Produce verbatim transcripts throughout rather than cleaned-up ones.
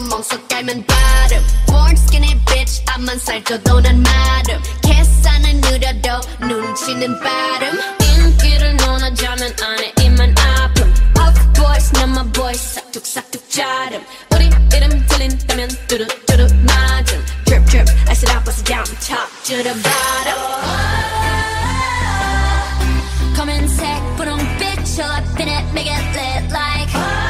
멍석 깔면 바름 Born skinny bitch 앞만 살쪄도 난 마름 계산은 느려도 눈치는 빠름 인기를 논하자면 안에 입만 아픔 Of course 난 my voice 싹둑싹둑 자름 우리 이름 들린다면 뚜루뚜루 맞음 Drip drip I said I bust it down from top to the bottom 검은색 분홍빛 all up in it make it lit like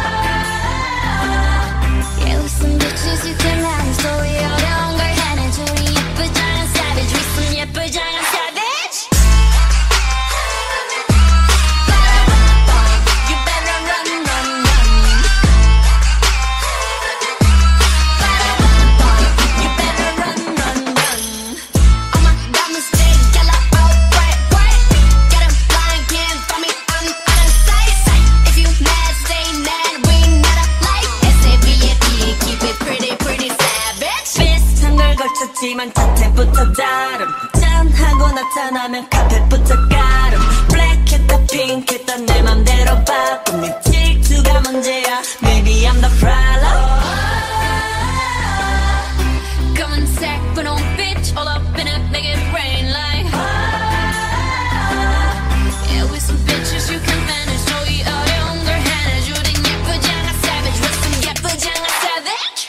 Yeah with some bitches you can lie so we 어려운 걸 해내줘 우리 예쁘장한 savage with some 예쁘장한 savage You better run run run You better run run run All my diamonds big yellow oh bright bright Got 'em blind can't find me I'm out of sight If you mad stay mad we not alike S A V E keep it pretty pretty savage 비슷한 걸 걸쳤지만 자태부터 다름 짠하고 나타나면 카펫부터 가름 블랙했다 핑크했다 내 맘대로 바꿈 네 질투가 문제야 Maybe I'm the problem 검은색 분홍빛 all up in it make it rain like Yeah with some bitches you can manage 저 이 어려운 걸 해내줘 우린 예쁘장한 savage with some 예쁘장한 savage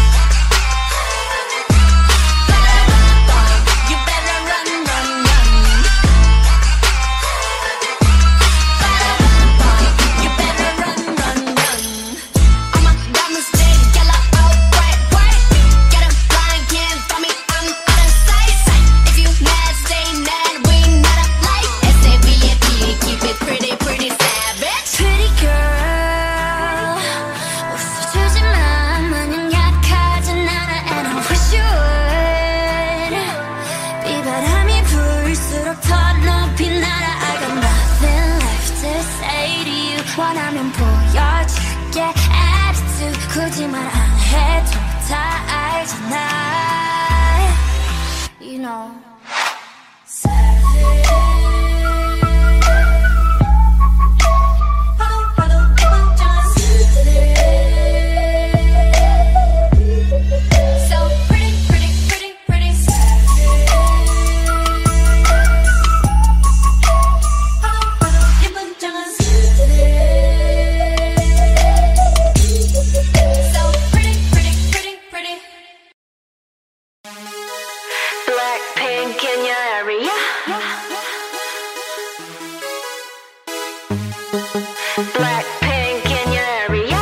You better run run run You better run run run All my diamonds big yellow oh bright bright Got 'em blind can't find me I'm out of sight If you mad stay mad we not alike S A V E keep it pretty pretty savage Pretty girl 웃어주지만 마냥 약하진 않아 and I wish you would 비바람이 불수록 더 높이 날아 I got nothing left to say to you 원하면 보여줄게 attitude 굳이 말 안 해도 다 알잖아 You know So pretty, pretty, pretty, pretty So pretty, pretty, pretty, pretty Blackpink in your area Blackpink in your area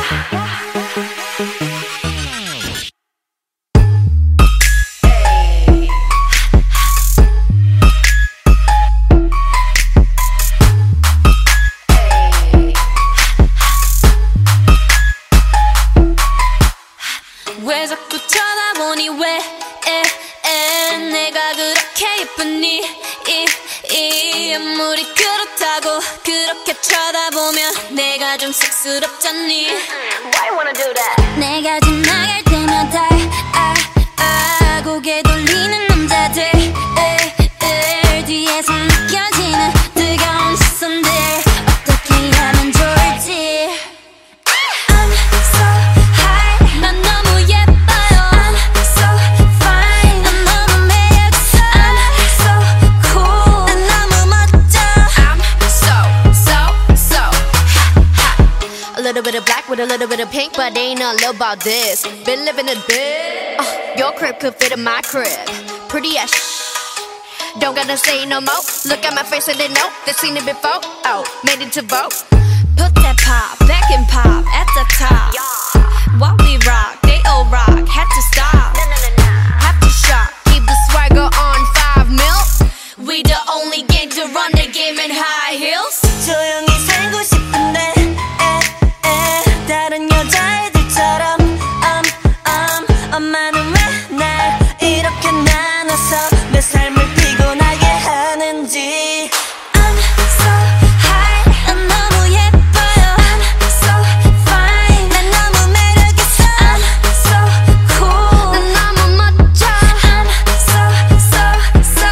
왜 자꾸 쳐다보니 왜 에, 에, 내가 그렇게 예쁘니 이, 이 아무리 그렇다고 그렇게 쳐다보면 내가 좀 쑥스럽잖니 Why you wanna do that? 내가 지나갈 때마다 아, 아, 고개 돌리는 남자들 에, 에, 뒤에서 느껴지는 뜨거운 시선들 어떻게 하면 좋을지 I'm so high 난 너무 예뻐요 I'm so fine 난 너무 매력있어 I'm so cool 난 너무 멋져 I'm so so so hot hot A little bit of black with a little bit of pink but ain't a little about this Been living a bit uh, Your crib could fit in my crib Pretty as sh Don't gotta say no more Look at my face and they know They've seen it before Oh, made it to vote Put that pop back and pop at the top While we rock, they all rock Had to stop Have to shop Keep the swagger on five mil We the only gang to run the game in high heels 조용히 살고 싶은데 에, 에, 다른 여자애들처럼 um, um, 엄마는 왜 날 이렇게 나눠서 내 삶을 피곤하게 하는지 I'm so high 난 너무 예뻐요 I'm so fine 난 너무 매력있어 I'm so cool 난 너무 멋져 I'm so so so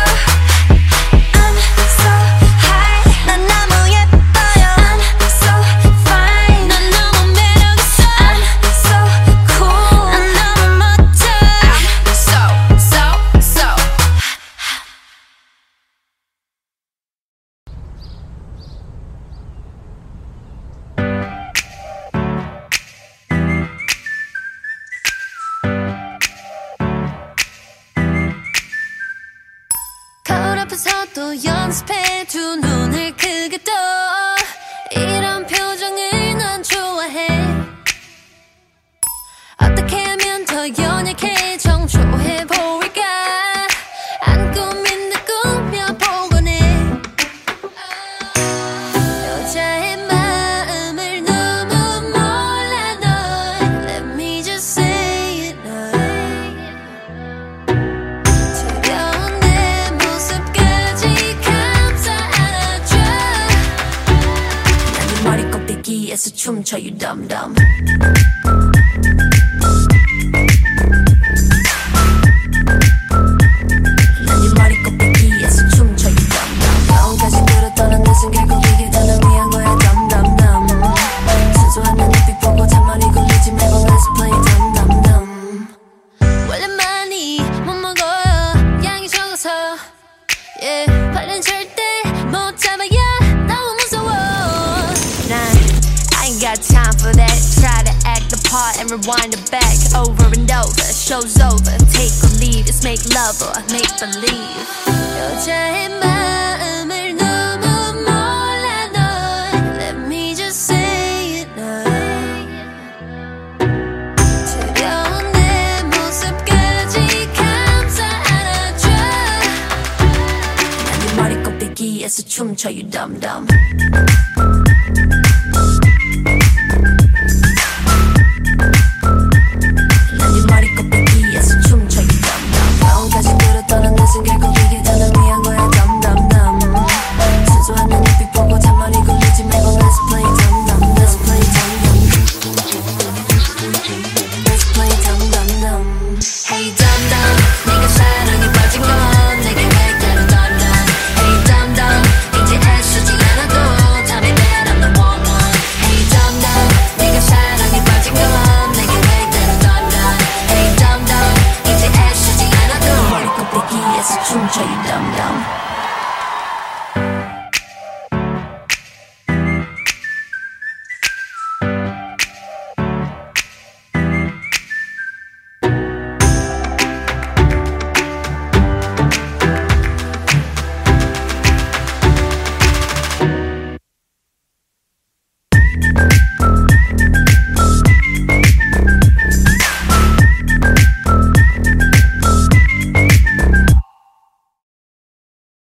I'm so high 난 너무 예뻐요 I'm so fine 난 너무 매력있어 I'm so cool 난 너무 또 연습해 두 눈을 크게 떠 이런 표정을 난 좋아해 어떻게 하면 더 연약해 정초해 보일까 안 꾸민 듯 꾸며보곤 해 여자의 마음을 너무 몰라 널 Let me just say it now 차가운 내 모습까지 감싸 안아줘 난 네 머리 꼭대기에서 춤춰 you dumb dumb Yeah, 발은 절대 못 잡아야 너무 무서워 난 I ain't got time for that Try to act the part and rewind it back Over and over, show's over Take or leave, it's make love or make believe 여자의 마음을 너무 몰라 널 Let me just say it now 차가운 내 모습까지 감싸 안아줘 머리 꼭대기에서 춤춰 you dumb dumb